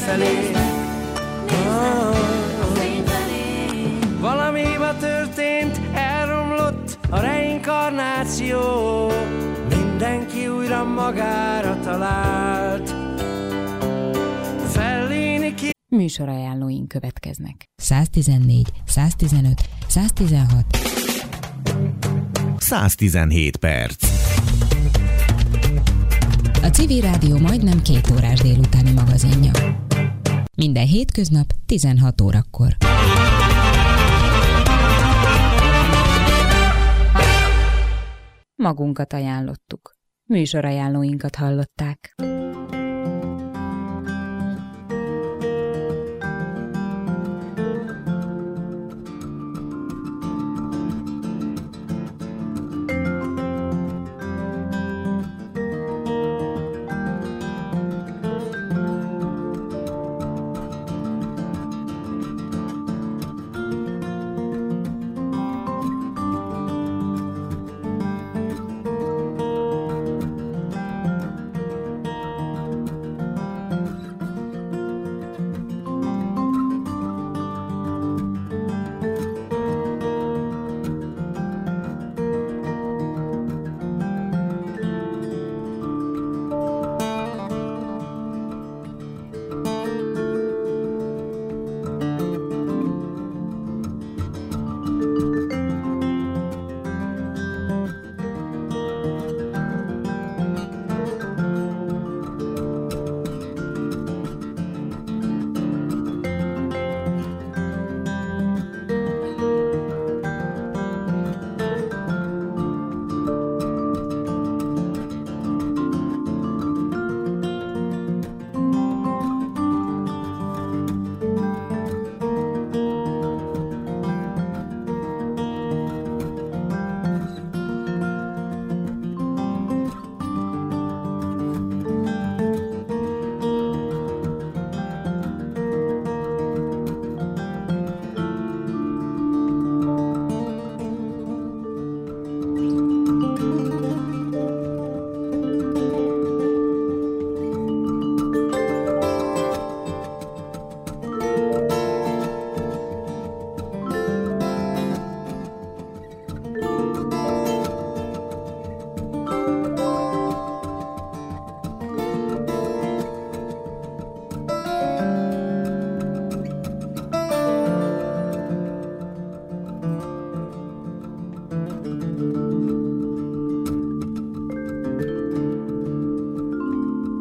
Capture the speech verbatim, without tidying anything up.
felé. Valami hiba történt, elromlott a reinkarnáció, mindenki újra magára talált. Fellini ki... Műsorajánlóink következnek. száztizennégy, száztizenöt, száztizenhat, száztizenhét perc. A Civil Rádió majdnem két órás délutáni magazinja. Minden hétköznap tizenhat órakor. Magunkat ajánlottuk. Műsorajánlóinkat hallották.